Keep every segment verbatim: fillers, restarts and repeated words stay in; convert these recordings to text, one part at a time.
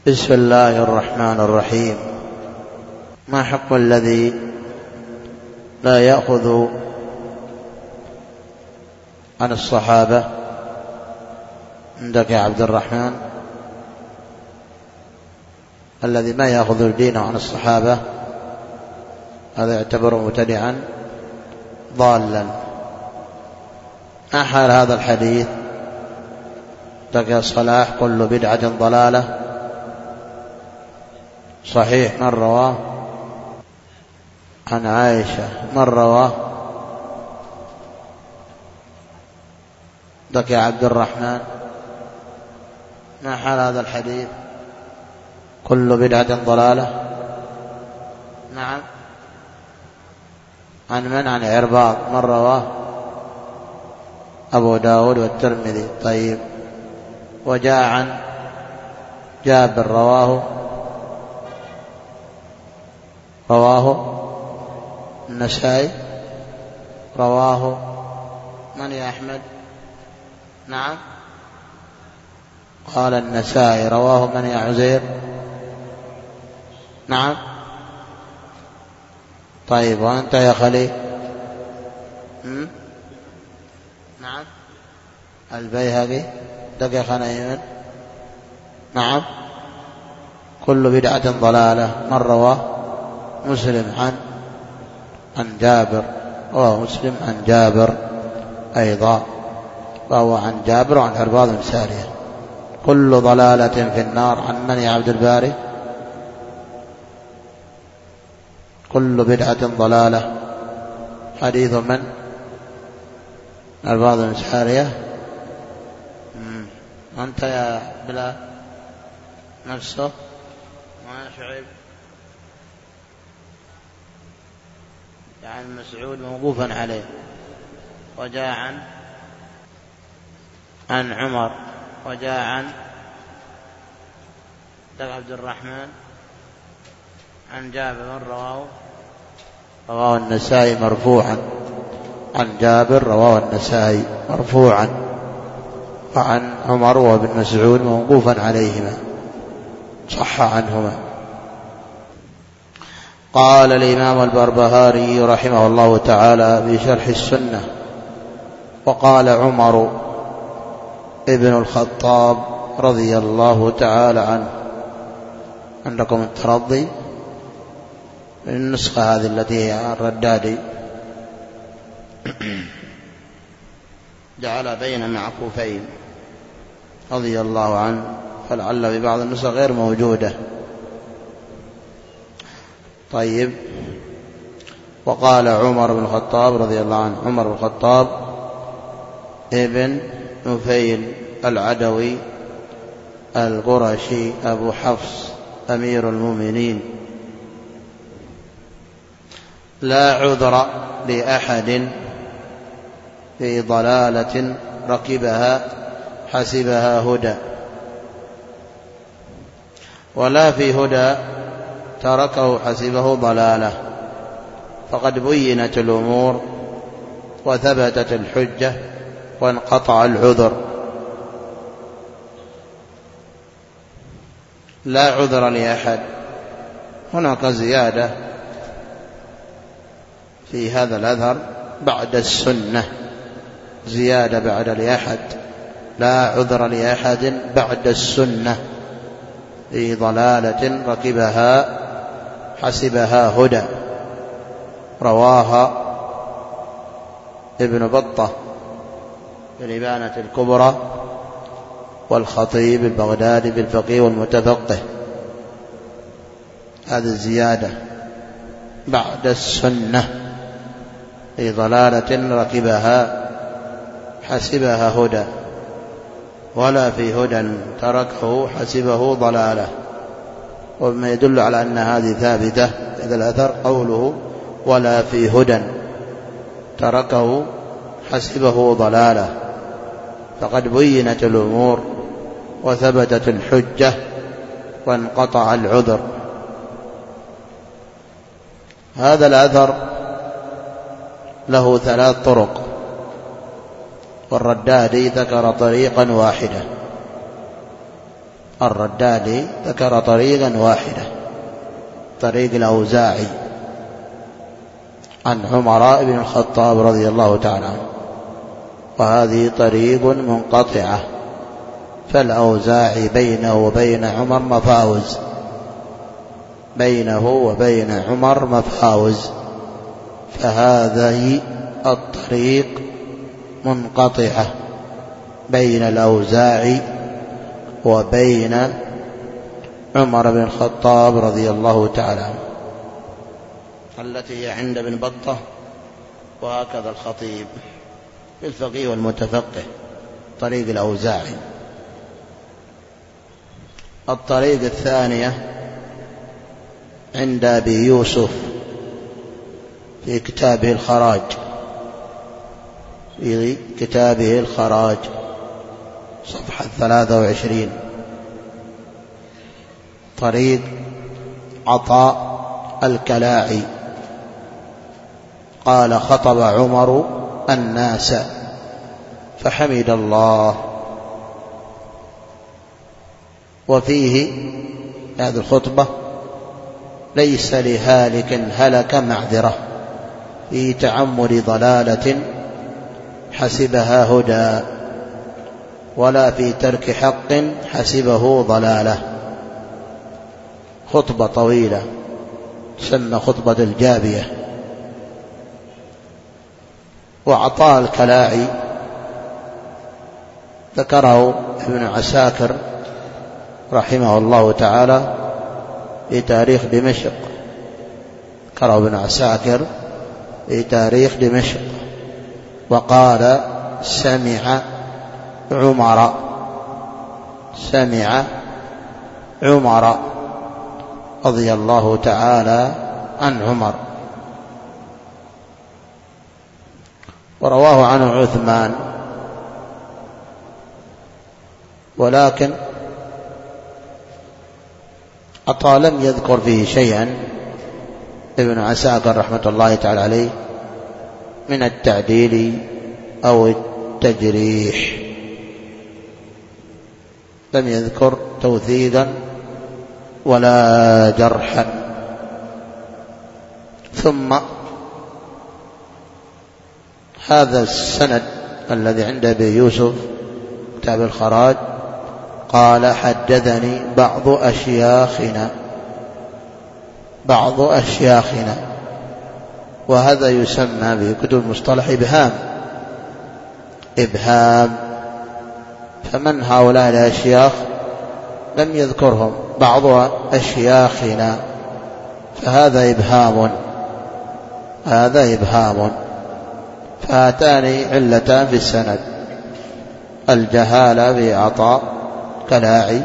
بسم الله الرحمن الرحيم. ما حكم الذي لا يأخذ عن الصحابة عندك يا عبد الرحمن؟ الذي ما يأخذ الدين عن الصحابة هذا يعتبر مبتدعا ضالا. ما حال هذا الحديث؟ عندك يا صلاح: كل بدعة ضلالة. صحيح. من رواه؟ عن عائشة. من رواه؟ عندك يا عبد الرحمن: ما حال هذا الحديث؟ كل بدعة ضلالة. نعم. عن من؟ عن عرباض. من رواه؟ أبو داود والترمذي. طيب. وجاء عن جابر. رواه رواه النسائي. رواه من يا أحمد؟ نعم. قال النسائي. رواه من يا عزير؟ نعم. طيب. وأنت يا خليل؟ م? نعم. البيهقي. دقيق نيمن. نعم. كل بدعة ضلالة. من رواه؟ مسلم. عن عن جابر. رواه مسلم عن جابر أيضا. وهو عن جابر وعن عرباض بن سارية. كل ضلالة في النار. عن من يا عبد الباري؟ كل بدعة ضلالة. حديث من؟ عرباض بن سارية. أنت يا بلال؟ نفسه. ما شعيب؟ عن مسعود موقوفا عليه. وجاء عن عن عمر. وجاء عن عبد الرحمن عن جابر. من رواه؟ رواه النسائي مرفوعا. عن جابر رواه النسائي مرفوعا. وعن عمر وابن مسعود موقوفا عليهما صح عنهما. قال الإمام البربهاري رحمه الله تعالى في شرح السنة: وقال عمر ابن الخطاب رضي الله تعالى عنه. عندكم الترضي؟ النسخة هذه التي هي الردادي جعل بين معكوفين رضي الله عنه، فلعل في بعض النسخ غير موجودة. طيب. وقال عمر بن الخطاب رضي الله عنه. عمر بن الخطاب ابن نفيل العدوي القرشي أبو حفص أمير المؤمنين: لا عذر لأحد في ضلالة ركبها حسبها هدى، ولا في هدى تركه حسبه ضلالة، فقد بينت الأمور وثبتت الحجة وانقطع العذر. لا عذر لأحد. هناك زيادة في هذا الأثر بعد السنة، زيادة بعد لأحد: لا عذر لأحد بعد السنة في ضلالة ركبها حسبها هدى. رواها ابن بطة في الإبانة الكبرى، والخطيب البغدادي بالفقيه والمتفقه. هذه الزيادة بعد السنة في ضلالة ركبها حسبها هدى، ولا في هدى تركه حسبه ضلالة. وما يدل على أن هذه ثابتة إذا الأثر قوله ولا في هدى تركه حسبه ضلالة، فقد بينت الأمور وثبتت الحجة وانقطع العذر. هذا الأثر له ثلاث طرق، والردادي ذكر طريقا واحدة. الردادي ذكر طريقا واحدة، طريق الأوزاعي عن عمر بن الخطاب رضي الله تعالى عنه، وهذه طريق منقطعة، فالأوزاعي بينه وبين عمر مفاوز، بينه وبين عمر مفاوز، فهذه الطريق منقطعة بين الأوزاعي وبين عمر بن الخطاب رضي الله تعالى عنه، التي هي عند ابن بطة، وهكذا الخطيب في الفقيه والمتفقه طريق الأوزاعي. الطريق الثانية عند أبي يوسف في كتابه الخراج، في كتابه الخراج صفحة ثلاثة وعشرين، طريق عطاء الكلاعي قال: خطب عمر الناس فحمد الله. وفيه هذه الخطبة: ليس لهالك هلك معذرة في تعمد ضلالة حسبها هدى، ولا في ترك حق حسبه ضلالة. خطبة طويلة تسمى خطبة الجابية. وعطاء الكلاعي ذكره ابن عساكر رحمه الله تعالى في تاريخ دمشق، ذكره ابن عساكر في تاريخ دمشق، وقال: سمع عمر سمع عمر رضي الله تعالى عن عمر. ورواه عنه عثمان، ولكن عطاء لم يذكر فيه شيئا ابن عساكر رحمة الله تعالى عليه من التعديل أو التجريح، لم يذكر توثيقا ولا جرحا. ثم هذا السند الذي عند أبي يوسف كتاب الخراج قال: حدثني بعض أشياخنا بعض أشياخنا وهذا يسمى في كتب المصطلح إبهام إبهام فمن هؤلاء الأشياخ لم يذكرهم، بعض أشياخنا، فهذا إبهام هذا إبهام فهاتان علتان في السند: الجهالة بعطاء كلاعي،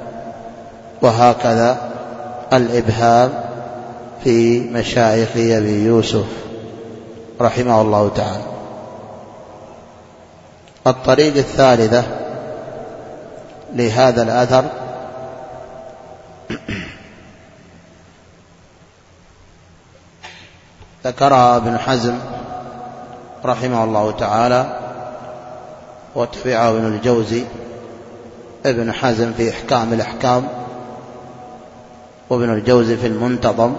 وهكذا الإبهام في مشايخ أبي يوسف رحمه الله تعالى. الطريق الثالثة لهذا الأثر ذكرها ابن حزم رحمه الله تعالى، وتبعه ابن الجوزي ابن حزم في إحكام الأحكام، وابن الجوزي في المنتظم،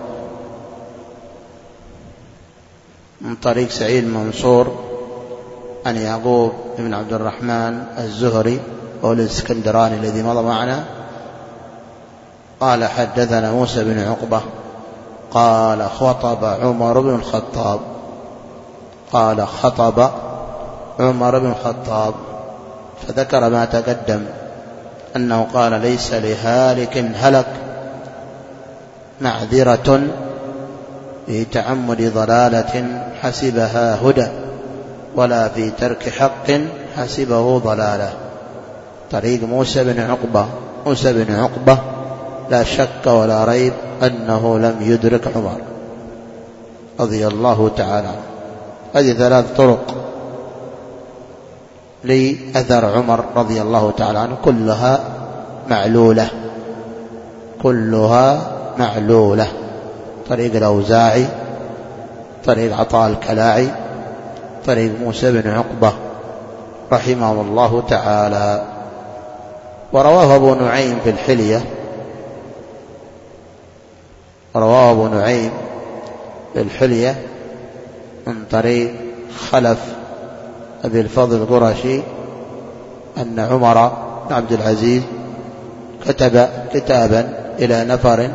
من طريق سعيد منصور عن يعقوب بن عبد الرحمن الزهري وهو الاسكندراني الذي مضى معنا، قال: حدثنا موسى بن عقبة قال: خطب عمر بن الخطاب قال خطب عمر بن الخطاب فذكر ما تقدم أنه قال: ليس لهالك هلك معذرة في تعمد ضلالة حسبها هدى، ولا في ترك حق حسبه ضلالة. طريق موسى بن عقبة موسى بن عقبة لا شك ولا ريب أنه لم يدرك عمر رضي الله تعالى عنه. هذه ثلاث طرق لأثر عمر رضي الله تعالى عنه، كلها معلولة كلها معلولة: طريق الأوزاعي، طريق عطاء الكلاعي، طريق موسى بن عقبة رحمه الله تعالى. ورواه أبو نعيم في الحلية رواه أبو نعيم في الحلية من طريق خلف أبي الفضل القرشي أن عمر بن عبد العزيز كتب كتابا إلى نفر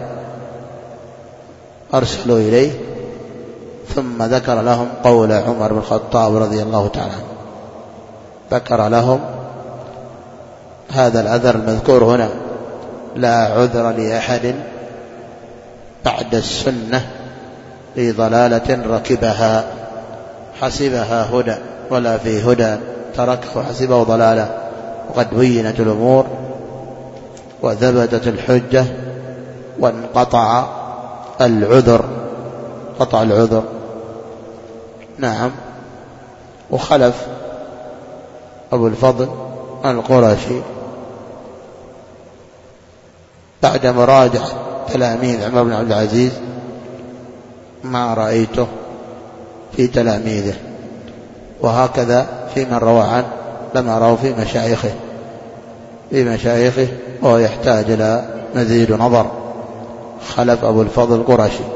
أرسلوا إليه ثم ذكر لهم قول عمر بن الخطاب رضي الله تعالى عنه، ذكر لهم هذا الأثر المذكور هنا: لا عذر لأحد بعد السنة في ضلالة ركبها حسبها هدى ولا في هدى تركه حسبه ضلالة، وقد بينت الأمور وثبتت الحجة وانقطع العذر قطع العذر. نعم. وخلف أبو الفضل القرشي بعد مراجعة تلاميذ عمر بن عبد العزيز ما رأيته في تلاميذه، وهكذا في من روى عنه لما روى في مشايخه في مشايخه وهو يحتاج إلى مزيد نظر. خلف أبو الفضل القرشي.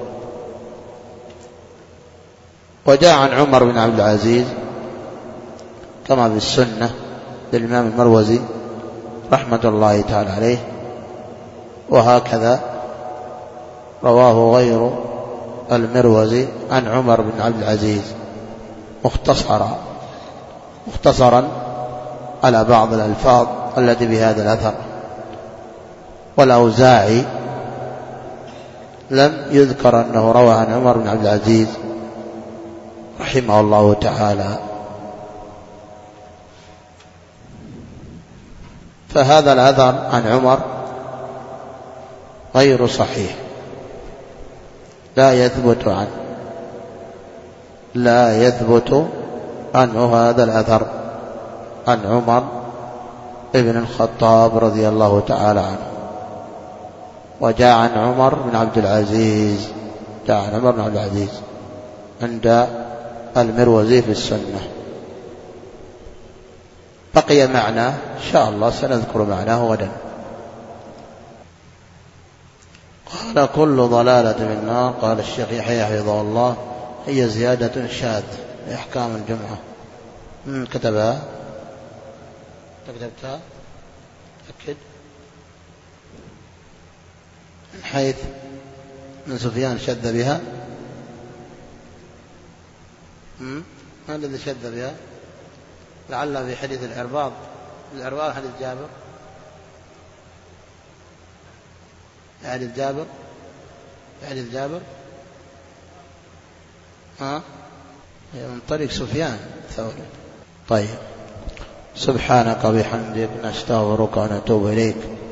وجاء عن عمر بن عبد العزيز كما في السنة للإمام المروزي رحمة الله تعالى عليه، وهكذا رواه غير المروزي عن عمر بن عبد العزيز مختصرا مختصرا على بعض الألفاظ التي بهذا الأثر. والأوزاعي لم يذكر أنه روى عن عمر بن عبد العزيز رحمه الله تعالى. فهذا الأثر عن عمر غير صحيح، لا يثبت عنه لا يثبت عنه هذا الأثر عن عمر ابن الخطاب رضي الله تعالى عنه. وجاء عن عمر بن عبد العزيز جاء عن عمر بن عبد العزيز عند المروزي في السنة. بقي معناه إن شاء الله سنذكر معناه غدا. قال: كل ضلالة من النار. قال الشيخ يحيى حفظه الله: هي زيادة شاذة لأحكام الجمعة. من كتبها؟ كتبتها؟ أكد. من حيث من سفيان شذ بها. ما الذي شذ بها؟ لعل في حديث العرباض العرباض حديث جابر حديث جابر حديث جابر ها من طريق سفيان الثوري. طيب، سبحانك وبحمدك نستغفرك ونتوب إليك.